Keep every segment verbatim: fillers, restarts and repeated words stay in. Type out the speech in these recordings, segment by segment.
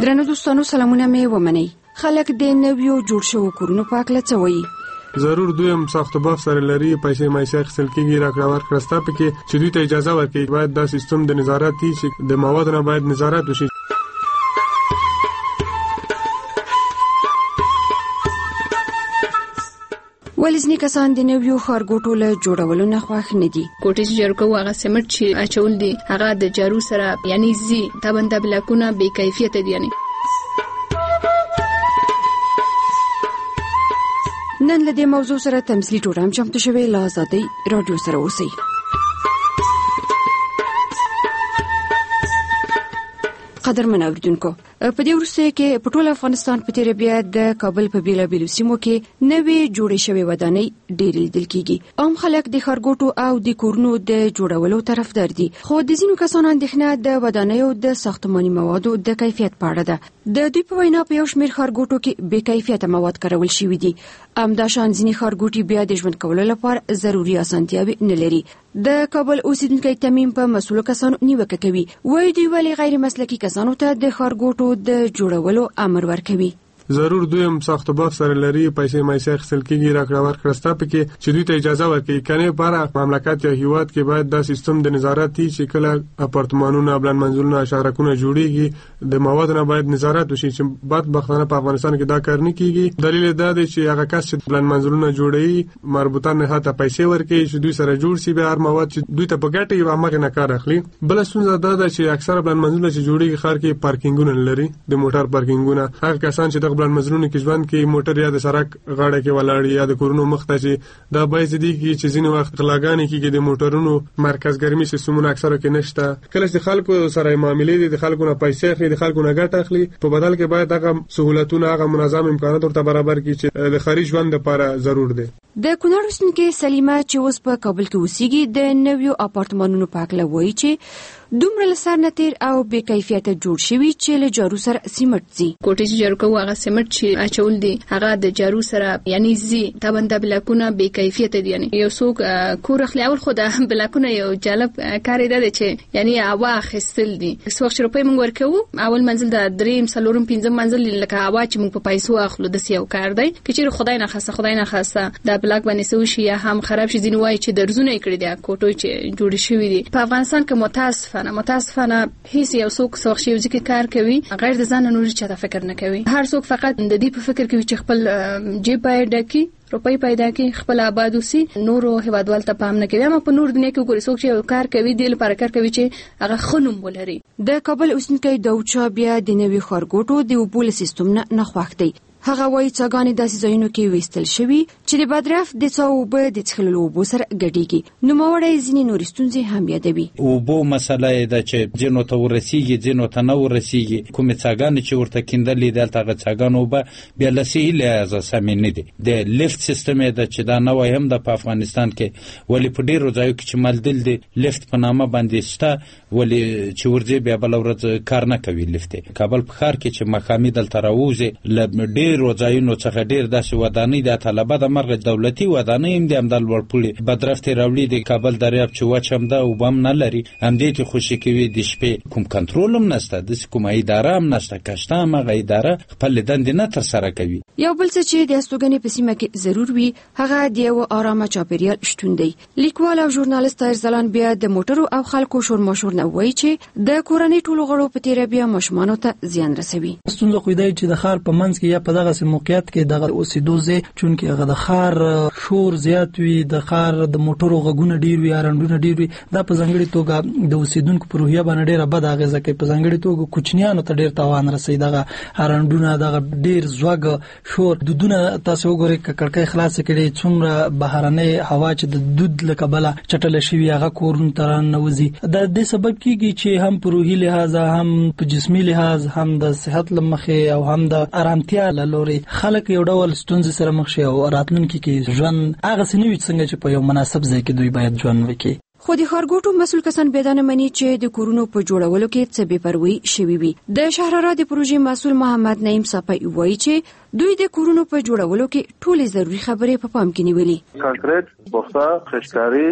درنو دوستانو سلامونه مې ومنئ. خلک د نویو جوړ شوو کورونو په اړه څه وایي؟ ضرور دویم ساخت باف سره لري، پیسې مایسه اخیستل کېږي، راکړه ورکړه ستا پکې چې دوی ته اجازه ورکړي باید دا سیستم د نظارت وي چې د موادو نه باید نظارت وشي. ولې ځینې کسان د نویو ښارګوټو له جوړولو نه خوښ نه دي؟ کوټې چې جوړ کوو هغه سمټ چې اچول دي هغه د جارو سره یعنی زی تابند بلاکونه بې کیفیت دي. یعنی نن له دې موضوع سره تمثیلي ټوګرام چمتو شوی، له آزادۍ رادیو سره اوسئ. قدرمن اوریدونکو، په دې وروستیو کې په ټول افغانستان په تیره بیا د کابل په بیلابیلو سیمو کې نوې جوړې شوې ودانۍ ډېرې لیدل کېږي. عام خلک د ښارګوټو او د کورونو د جوړولو طرفدار دي، خو د ځینو کسانو اندېښنه د ودانیو د ساختماني موادو د کیفیت په اړه ده. د دوی په وینا په یو شمېر ښارګوټو کې بې کیفیته مواد کارول شوي دي. همداشان ځینې ښارګوټي بیا د ژوند کولو لپاره ضروري اسانتیاوې نه لري. د کابل اوسیدونکي تمیم په مسؤلو کسانو نیوکه کوي، وایي دوی ولې غیر مسلکي کسانو ته د ښارګوټو د جوړولو امر ورکوي. ضرور دویم ساخت باف سره لري، پیسې مایسه اخیستل کېږي، راکړه ورکړه ستا پکې چې دوی ته اجازه ورکړي. کنه په مملکت یا هیواد کې باید دا سیستم د نظارت وي چې کله اپارتمانونه، بلند منزلونه، شهرکونه جوړیږي د موادو نه باید نظارت وشي، چې بدبختانه په افغانستان کې دا کار نه کیږي. دلیل دا دی چې هغه کس چې بلند منزلونه جوړوي مربوطه نه هته پیسې ورکړي چې دوی سره جوړ شي، به هر مواد چې دوی ته په ګټه یو هغه نه کار اخلي. بل څه دا ده چې اکثره بلند منزلونه چې جوړیږي ښار کې پارکینګونه لري، د موټر پارکینګونه. هغه کسان چې د بلند منزلونو کې ژوند کې موټر یا د سړک غاړه کې ولاړ یا د کورونو مخ ته چې دا باید دي چې ځینې وخت غلاګانې کېږي د موټرونو مرکز ګرمي سیستمونه اکثره کې نشته. کله چې خلکو سره معاملې دي د خلکو نه پیسې اخلي، د خلکو نه ګټه اخلي، په بدل کې باید هغه سہولتونه، هغه منظم امکانات ورته برابر کړي چې د خارج ژوند لپاره ضرور دي. د کونړ اوسیدونکې سلیمه چې اوس په کابل کې اوسېږي د نویو اپارتمانونو په اړه وایي چې دومره لسر نه تیر او بې کیفیته جوړ شوي چې له جارو سره سیمټ زی. کوټې چې جوړ کوو هغه سیمټ چې اچول دي هغه د جارو سره یعنی زی تابند بلاکونه بې کیفیت دي. یعنی یو څوک کور اخلي اول خو د بلاکونه یو جالب کار دی چې یعنی هوا اخیستل دي. څو وخت روپۍ موږ ورکوو اول منزل د دریم څلورم پنځم منزل لکه هوا چې موږ په پیسو اخلو د سیو کار دی چې چیرې خدای نه خاصه خدای نه خاصه د بلاک باندې سو شي یا هم خراب شي. ځینې وایي چې درزونه کړی دي کوټو چې جوړ شوی دي. په افغانستان کې متاسفانه متاسفانه هیڅ یو څوک څوک شي چې کار کوي غیر د ځان نور چاته فکر نه کوي. هر څوک فقط د دې په فکر کوي چې خپل جیب پیدا کړي، روپۍ پیدا کړي، خپل آباد وسی، نورو هیوادوال ته پام نه کوي. اما په نور دنیا کې ګوري څوک چې کار کوي د لپاره کار کوي چې هغه خنوم ولري. د کابل اوسیدونکي داوچا بیا د نوي ښارګوټو د اوبو سیستم نه نه خوښ دی. هغه وایي څاګانې داسې ځایونو کې ویستل شوي چې د بدرف د څاو اوبه د څښلو اوبو سره ګډېږي. نوموړی ځینې نورې ستونزې هم یادوي. اوبو مسله یې ده چې ځینو ته ورسیږي، ځینو ته نه ورسیږي. کومې څاګانې چې ورته کیندلې دلته هغه څاګانو اوبه بیا له صحي لحاظه سمې نه دي. د لیفت سیستم یې ده چې دا نوی هم ده په افغانستان کې، ولې په ډېرو ځایو کې چې ملدل دي لیفت په نامه باندې شته، ولې چې ورځې بیا بله ورځ کار نه کوي لیفت. کابل په ښار کې چې مقامي دلته راوځي له ډېر روزایونو څخه ډیر داسې ودانۍ د طلبه د مرغ دولتي ودانۍ هم د همدل ورپولي بدرفت راوړي. د کابل دریاب چې وچ هم ده اوبه هم نه لري، همدې ته خوشي کوي. د شپې کوم کنټرول هم نشته، داسې کومه اداره هم نشته، کشته همغه اداره خپل دندې نه ترسره کوي. یو بل څه چې د استوګنې په سیمه کې ضرور وي هغه د یو آرامه چاپیریال شتون دی. لیکوال او ژورنالیست ارزلان بیا د موټرو او خلکو شور ماشور نه وایي چې د کورنۍ ټولو غړو په تیره بیا ماشومانو ته زیان رسوي. ستونزه خو دی چې د ښار په منځ کې یا په دغه موقعیت کې دغه اوسېدو ځای چونکې هغه د ښار شور زیات وي، د ښار د موټرو غږونه ډیر وي، هارنډونه ډیر وي. دا په ځانګړې توګه د اوسېدونکو په روحیه باندې ډیره بده اغېزه کوي. په ځانګړې توګه کوچنیانو ته ډیر تاوان رسوي. دغه هارنډونه، دغه ډیر زوږ شور دودونه تاسو وګورئ که کړکۍ خلاص کړي څومره بهرنۍ هوا چې د دود له کبله چټله شوي هغه کورونو ته راننوځي. د دې سبب کېږي چې هم په روحي لحاظ هم په جسمي لحاظ هم د صحت له مخې او هم د آرامتیا له لورې خلک یو ډول ستونزې سره مخ شي او راتلونکي کې ژوند هغه څه نه وي څنګه چې په یو مناسب ځای کې دوی باید ژوند وکړي. خو د ښارګوټو مسؤل کسان بېدانه مني چې د کورونو په جوړولو کې څه بې پروایي شوي وي. د شهرارا د پروژې مسؤل محمد نعیم صافی وایي چې دوی د کورونو په جوړولو کې ټولې ضروري خبرې په پام کې نیولې. کانکریټ، بوختا، خشکاری،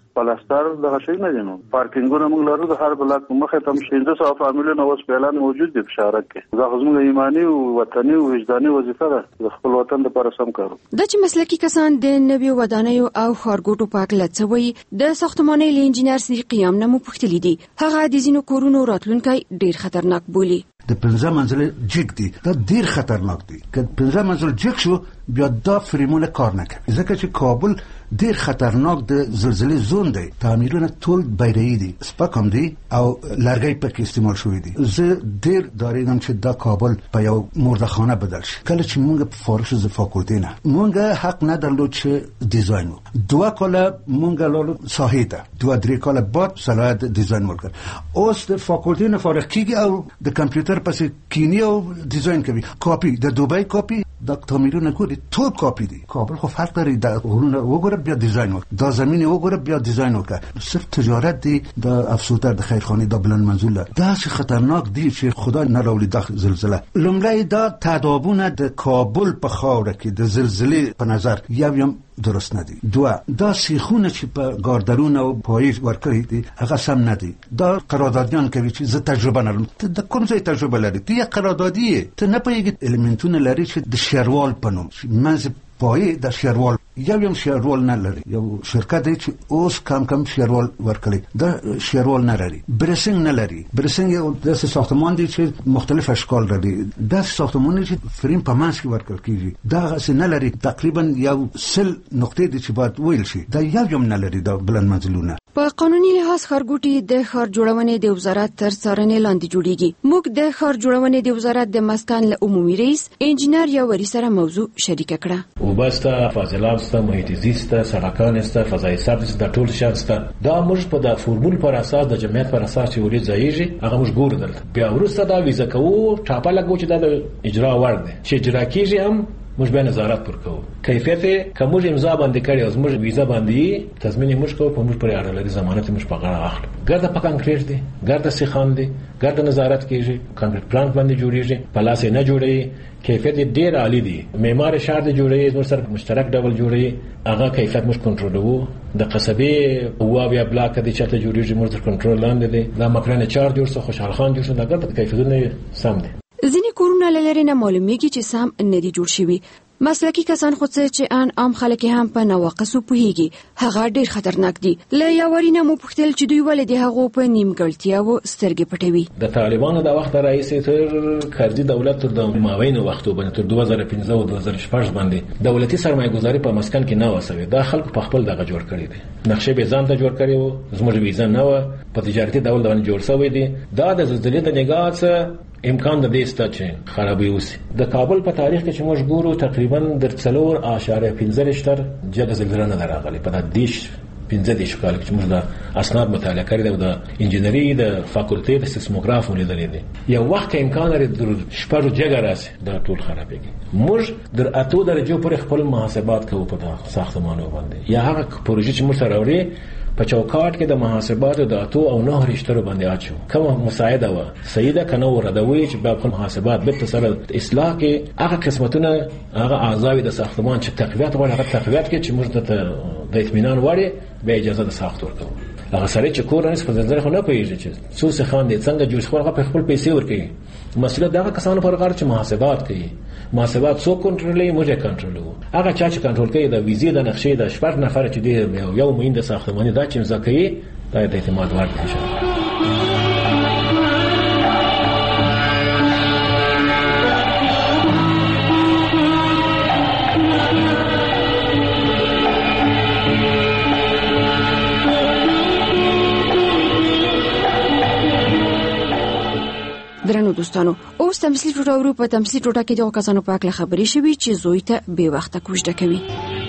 پلاستر دغه شي نه دي. نو پارکینګونه موږ لرو د هر بلاک مخه ته پنځه سوه فامیلونه اوس اعلان موجود دي په شهرک کې. دا زموږ ایمانی او وطني او وجداني وظیفه ده د خپل وطن لپاره سم کارو. د چې مسلکي کسان د نوي ودانیو او ښارګوټو په اړه لڅوي د ساختماني انجینر سری قیام نه مو پوښتلي دي. هغه د ځینو کورونو راتلونکی ډیر خطرناک بولي. د پنځه منزله جګ دي دا ډیر خطرناک دي. که پنځه منزله جګ شو بیا دا فریمونه کار نه کوي ځکه چې کابل ډیر خطرناک د زلزلې زون دی. تعمیرونه ټول بیرایی دي سپکم دي او لرګي پکې استعمال شوی دي. زه ډیر داریدم چې دا کابل په یو مردخانه بدل شي. کله چې موږ فارغ شو ز فاکولټې نه موږ حق نه درلود چې ډیزاین وکړو. دوه کاله موږ لالو ساحې ته دوه درې کاله بعد صلاحیت ډیزاین وکړ. اوس د فاکولټې نه فارغ کیږي او د کمپیوټر پسې کینی او ډیزاین کوي. کاپی د دوبۍ کاپی د تعمیرونه ګوري ټول کاپی دي. کابل خو فرق لري د غرونه وګوره بیا ډیزاین وکړه. دا زمين وګوره بیا ډیزاین وکړه. صرف تجارت دی د افسوده د خیرخانه د بلند منزله دا څه خطرناک دي چې خدای نه راولي د زلزلہ. لومړی دا تدابونه د کابل په خاور کې د زلزلې په نظر یو یم درست نه دي. دوه دا سیخونه چې په ګاردرون او پایز ورکړي دي هغه سم نه دي. دا قراردادیان کوي چې زه تجربه نه لرم. ته د کوم ځای تجربه لري؟ ته یو قراردادي ته نه پېږي المنټونه لري چې د شیروال پنوم منځ پای د شیروال یو یم شیروال نه لري. یو شرکت دی چې اوس کم کم شیروال ورکړي دا شیروال نه لري. برسنګ نه لري. برسنګ یو د ساختمان دی چې مختلف اشکال لري. دا ساختمان چې فریم په منځ کې ورکړل کیږي دا څه نه لري. تقریبا یو سل نقطې دي چې باید ویل شي دا یو یم نه لري. دا بلند منزلونه په قانوني لحاظ ښارګوټي د ښار جوړونې د وزارت تر څارنې لاندې جوړیږي. موږ د ښار جوړونې د وزارت د مسکن له عمومي رئیس انجینر یاوري سره موضوع شریک کړه. وبسته فاضلاب سته محیط زیست سړکان سته فضای سبز د ټول شان سته. دا موږ په د فورمول پر اساس د جمعیت پر اساس چې ولې ځایږي هغه موږ ګورو. دلته بیا ورسته دا ویزه کوو ټاپه لګو چې د اجرا ور دي چې اجرا کیږي هم موږ به نظارت وکړو. کیفیت کوم امضا باندې کړی او موږ ویزه باندې تضمین موږ کوو په موږ پر اړه لري ضمانت موږ په غاړه اخلو. ګرځه په کانکریټ دي ګرځه سیخان دي ګرځه نظارت کیږي کانکریټ پلانټ باندې جوړیږي پلاس نه جوړي. کیفیت ډیر عالی دی. معمار شهر دی جوړي موږ سره مشترک ډول جوړي هغه کیفیت موږ کنټرولوو. د قصبې او بیا بلاک دي چې ته جوړیږي موږ تر کنټرول لاندې دي. دا مکرانه چار جوړ څه خوشحال خان جوړ څه دا ګرځه کیفیتونه سم دي. ځینې کورونه لری نه معلومیږي چې سم نه دي جوړ شوي. مسلکي کسان خو څه چې ان عام خلک هم په نواقصو پوهیږي هغه ډیر خطرناک دي. له یاورینه مو پوښتل چې دوی ولې د هغو په نیمګړتیاوو سترګې پټوي. د طالبانو د وخت رئیس تر کارځي دولت تر د ماوین وختو باندې تر دوه زره پنځه او دوه زره شپږ باندې دولتي سرمایه‌ګذاري په مسکن کې نه وسوي. دا خلک په خپل دغه جوړ کړی دي. نقشې به ځان ته جوړ کړی وو. زموږ ویزه نه و په تجارتي ډول باندې جوړ شوی دي. دا د زلزلې د نگاه څخه امکان د دې ستا چې خرابې وسی. د کابل په تاریخ کې چې موږ ګورو تقریبا د څلور اشاریه پنځه شتر جګ زلزلې نه راغلي په د دیش پنځه دیش کال کې موږ د اسناد مطالعه کړی دی. د انجینری د فاکولټې د سیسموګراف ولیدلې دي. یو وخت امکان لري د شپږ جګ راسي دا ټول خرابېږي. موږ در اتو درجه پر خپل محاسبات کوو په ساختمانو باندې. یا هغه پروژې چې موږ سره اوري په چوکاټ کې د محاسباتو د اتو او نه رښتره باندې اچو کوم مساعده و سیده کنه ورادوي چې په محاسبات به سره اصلاح کې هغه قسمتونه هغه اعضاء د ساختمان چې تقویت غواړي هغه تقویت کې چې موږ ته د اطمینان وړي به اجازه د ساخت ورکوو. هغه سره چې کور نه په ځل خو نه پیږي چې څو څه خان دي څنګه جوړ خو هغه په خپل پیسې ورکوي. مسله دا کسانو پر غاړه چې محاسبات کوي. محاسبات څو کنټرولي موږ کنټرولو. هغه چا چې کنټرول کوي د ویزې د نقشې د شپږ نفر چې دی یو موین د ساختماني دا چې امضا کوي دا د اعتماد وړ دی. درنو دوستانو اوس تمثيلي ټوټه ورو په تمثيلي ټوټه کې د کسانو په اړه خبرې شوي چې زوی ته بې وخته کوژده کوي.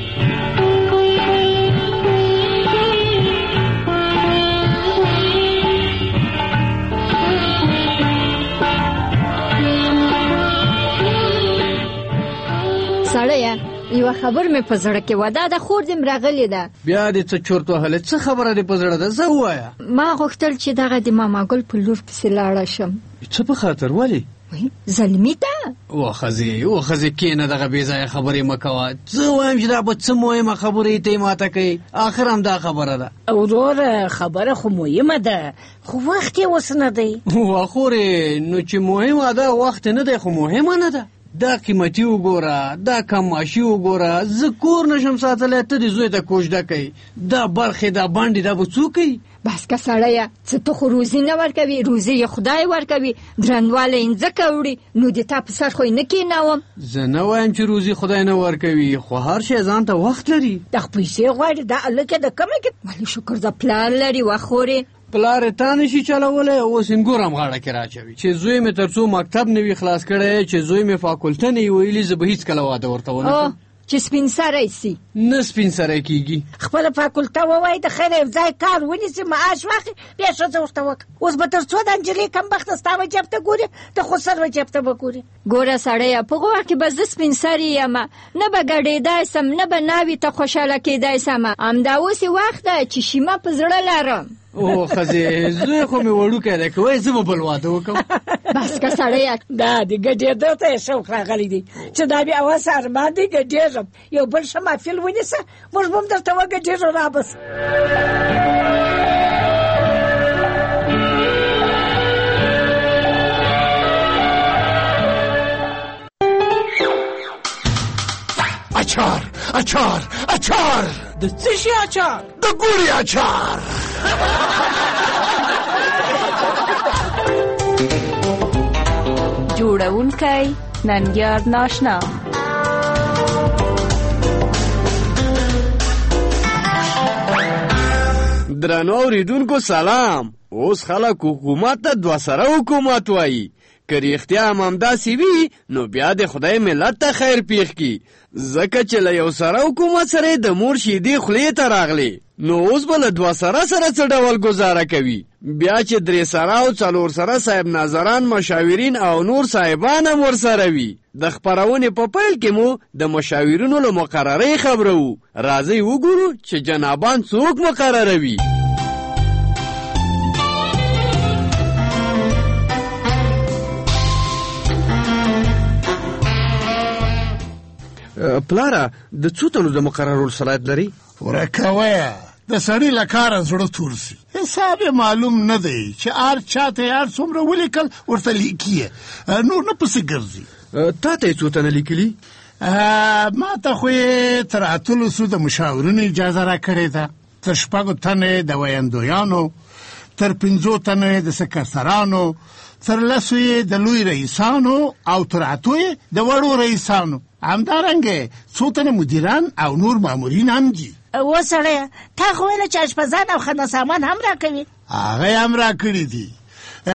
سړی یو خبر مې په زړه کې ودا د خور دې مرغلې ده. بیا دې څه چورت وهله څه خبره دې په زړه ده زه وایا. ما غوښتل چې دغه د ماما ګل په لور پسې لاړه شم. څه په خاطر ولی؟ زلمی ده و خزي و خزي کینه دغه بې ځای خبرې مکوه. زه وایم چې دا به څه مهمه خبرې ته ماته کوي، اخر هم دا خبره ده. ورور خبره خو مهمه ده خو وخت یې اوس نه دی. و خورې نو چې مهمه ده وخت نه دی خو مهمه نه ده. دا قیمتي وګوره، دا کماشي وګوره، زه کور نشم ساتلی، ته دې زوی ته کوژده کوي. دا برخې دا بانډې دا به څوک کوي؟ بس که سړیه څه ته خو روزي نه ورکوي، روزي یې خدای ورکوي، درنواله یې ځکه وړي، نو د تا په سر خو یې نه کېنوم. زه نه وایم چې روزي خدای نه ورکوي، خو هر شی ځان ته وخت لري. د پیسې غواړي دا هلکه د کومه کې؟ ولې شکر ده پلار لري وخورې. پلار یې تا نشي چلولی، اوس انګور هم غاړه کې راچوي چې زوی مې تر څو مکتب نه وي خلاص کړی، چې زوی مې فاکولته نه وي ویلي، زه به هېڅکله واده ورته ونه کړم چې سپین سری سي. نه سپین سری کېږي. خپله فاکولته ووایي د خیر یو ځای کار ونیسي، معاش واخلي، بیا ښځه ورته وکړه. اوس به تر څو د نجلۍ کمبخته ستا به جیب ته ګوري، د خسر به جیب ته به ګوري. ګوره سړیه په هغه وخت کې به زه سپین سري یم، نه به ګډېدی سم، نه به ناوې ته خوشحاله کېدی سم. همدا اوس وخت ده چې شیمه په زړه لرم. او خزې زوی خو مې وړوکی دی، که وایي زه به بل واده وکړم. بس که سړیه دا د ګډېدو ته یې شوق راغلی دی چې دا بیا اوس ارمان دی ګډېږم، یو بل ښه محفل ونیسه، موږ به هم درته وګډېږو رابس. اچار اچار اچار د څه شي اچار؟ د ګوړې اچار. جوړونکی ننګیار ناشنا. درنو اوریدونکو سلام. اوس خلک حکومت ته دوه سره حکومت وایي، که رښتیا هم همداسې وي نو بیا د خدای ملت ته خیر پیښ کړي، ځکه چې له یو سره حکومت سره د مور شیدې خولې ته راغلې، نو اوس به له دوه سره سره څه ډول ګزاره کوي؟ بیا چې درې سره او څلور سره صاحب ناظران، مشاورین او نور صاحبان هم ورسره وي. د خپرونې په پیل کې مو د مشاورینو له مقررۍ خبرو. راځئ وګورو چې جنابان څوک مقرروي. پلاره د څو تنو د مقررولو صلاحیت لري؟ ورکویه د سړي له کاره زړه تور سي، حساب یې معلوم نه دی چې هر چاته یې هر څومره ولیکل ورته لیکي، نور نه پسې ګرځي. تا ته یې څو تنه لیکلي؟ ما ته خو یې تر اتلسو د مشاورینو اجازه راکړې ده، تر شپږو تنو د ویندویانو، تر پنځو تنو د سکرترانو، تر لسو یې د لوی رئیسانو او تر اتو یې د وړو رئیسانو. همدارنګه څو تنه مدیران او نور مامورین هم دي. و سړیه تا خو ویله چې اشپزان او خانه سامان هم راکوي. هغه یې هم راکړي دي،